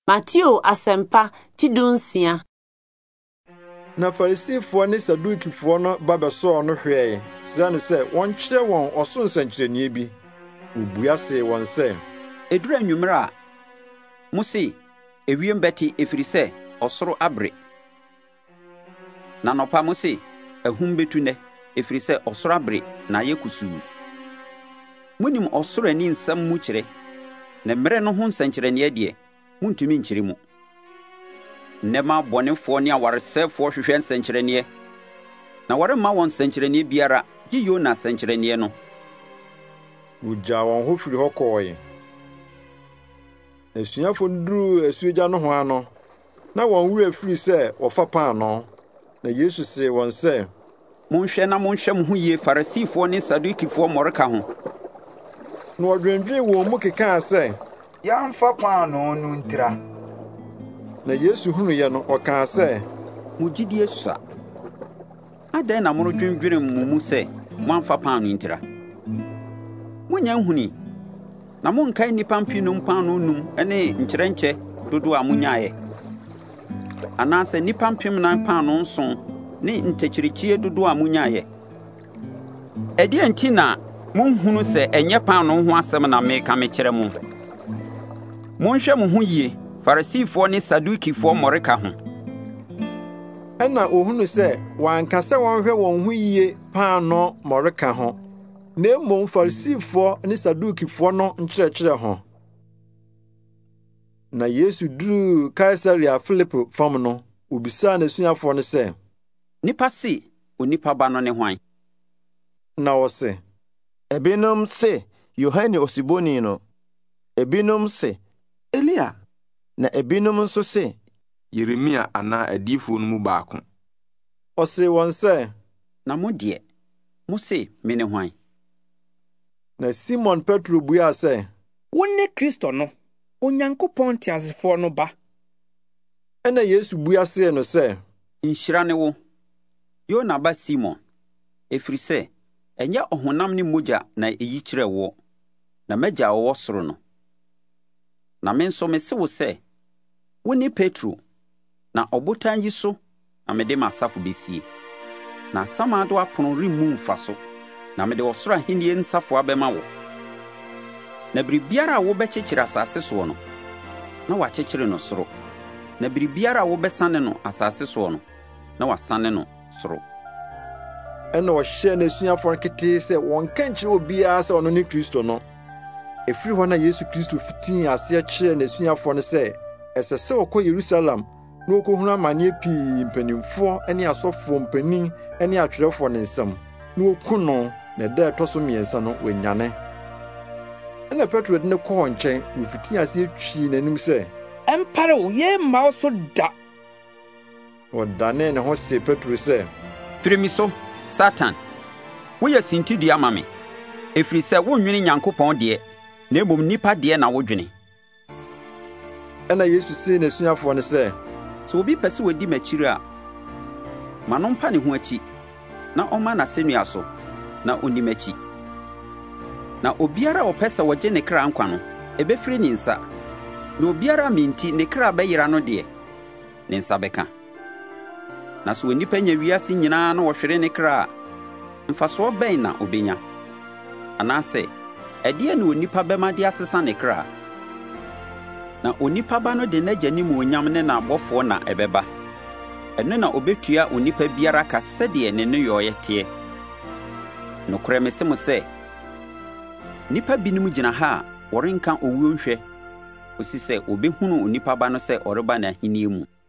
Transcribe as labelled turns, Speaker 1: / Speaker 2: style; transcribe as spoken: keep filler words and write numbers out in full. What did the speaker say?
Speaker 1: Matthew Asempa Tidunsia.
Speaker 2: Na Farisifo ne Sadukifo no babeso no hwee, sɛ se wɔn kyerɛ wɔn ɔso nsɛnkyerɛnne bi. Obua se wɔn sɛ,
Speaker 3: edura nwumra a Mose ewiem bɛte efiri sɛ ɔsoro abre. Na nɔpa Mose ahum betu nɛ efiri sɛ ɔsoro abre na ayɛ kusuu. Munim ɔsoro ani nsɛm mu kyerɛ, na mmerɛ no ho nsɛnkyerɛnne deɛ muntumi nkyerɛ mu. Nnɛma bɔnefoɔ ne awaresɛfoɔ hwehwɛ nsɛnkyerɛnne, na wɔremma wɔn nsɛnkyerɛnne biara gye Yona nsɛnkyerɛnne no.
Speaker 2: Wogya wɔn ho firi hɔ kɔɔe. Asuafo no duruu asuogya no ho ano, na wɔn wura firi sɛ wɔfa paano. Na Yesu se wɔn sɛ,
Speaker 3: monhwɛ na monhwɛ mo ho yie Farisifoɔ ne Sadukifoɔ mmɔreka ho.
Speaker 2: Na wɔdwendwen wɔn mu kekaa sɛ,
Speaker 4: yɛmfa paano no ntira.
Speaker 2: Na Yesu hunuiɛ no, ɔkaa sɛ,
Speaker 3: mo gyidie sua. Adɛn na moredwendwene mo mu sɛ moamfa paano ntira? Monya nhuni, na monkae nnipa mpinum paano num ne nkyerɛnkyɛ dodo a monyaeɛ. Anaasɛ nnipa mpem nan paano nson ne ntakyirikyie dodo a monyaeɛ. Ɛdeɛ nti na monhunu sɛ ɛnyɛ paano ho asɛm na meka mekyerɛ mo. Monhwɛ mo ho yie Farisifoɔ ne Sadukifoɔ mmɔreka ho.
Speaker 2: Ɛna ohunu sɛ wɔanka sɛ wɔnhwɛ wɔn ho yie paano mmɔreka ho, na mmom Farisifoɔ ne Sadukifoɔ no nkyerɛkyerɛ ho. Na Yesu duruu Kaesarea Filipo fam no, obisaa n'asuafoɔ no sɛ,
Speaker 3: Nipa se onipa ba no ne hwan?
Speaker 2: Na wɔse,
Speaker 5: ebinom se Yohane Osiboni no, ebinom se Elia, na ebinom nso se
Speaker 6: Yeremia anaa adiyifoɔ no mu baako.
Speaker 2: Ɔse wɔn sɛ,
Speaker 3: na mo deɛ, mo se me ne hwan?
Speaker 2: Na Simon Petro buaa sɛ,
Speaker 7: wo ne Kristo no, Onyankopɔn teasefoɔ no ba.
Speaker 2: Ɛna Yesu buaa see no sɛ,
Speaker 3: nhyira ne wo, Yona ba Simon, efiri sɛ ɛnyɛ ɔhonam ne mogya na eyi kyerɛ wo, na m'Agya a ɔwɔ soro no. Na me nso mese wo sɛ, wo ne Petro, na ɔbotan yi so na mede m'asafo besie. Na asamado apono remmu mfa so, na mede ɔsoro ahenni nsafo abɛma wo. Na biribiara a wobɛkyekyere asase soɔ no, na wakyekyere no soro. Na biribiara a wobɛsane no asase soɔ no, na wasane no soro.
Speaker 2: Ɛna ɔhyɛ n'asuafoɔ no ketee sɛ wɔnka nkyerɛ obiara sɛ ɔno ne Kristo no. Efiri hɔ na Yesu Kristo fitii aseɛ kyerɛɛ n'asuafoɔ no sɛ ɛsɛ sɛ ɔkɔ Yerusalem na ɔkɔhunu amanneɛ pii mpanimfoɔ ne asɔfoɔ mpanin ne atwerɛfoɔ ne nsɛm, na ɔku no, na ɛda ɛtɔ so mmiɛnsa no wɔanyane. Ɛna Petro de ne kɔɔ nkyɛn, na ofitii aseɛ twii n'anim sɛ,
Speaker 7: ɛmpare wo, yɛmma wo so da.
Speaker 2: Ɔdanee ne ho see Petro sɛ,
Speaker 3: firi mi so, Satan, woyɛ sintidua ama me, efiri sɛ wonnwene Nyankopɔn deɛ, na mmom nnipa deɛ na wodwene.
Speaker 2: Ɛna Yesu see n'asuafoɔ no sɛ,
Speaker 3: sɛ obi pɛ sɛ wadi m'akyiri a, ma no mpa ne ho akyi, na ɔma n'asɛnnua so, na onni m'akyi. Na obiara a ɔpɛ sɛ wɔgye ne kra nkwa no, ɛbɛfiri ne nsa, na obiara me nti ne kra bɛyera no deɛ, ne nsa bɛka. Na sɛ onipa nya wiase nyinaa na wɔhwere ne kra a, mfasoɔ bɛn na obenya? Anaasɛ, ɛdeɛ na onipa bɛma de asesa ne kra? Na onipa ba no de n'Agya nimonyam ne n'abɔfoɔ na ɛbɛba. Ɛno na obetua onipa biara ka sɛdeɛ ne nneyɔeɛ teɛ. Nokorɛ mese mo sɛ, nipa binom gyina ha a wɔrenka owuo nhwɛ, osi sɛ obehunu onipa ba no sɛ ɔreba n'ahenni mu.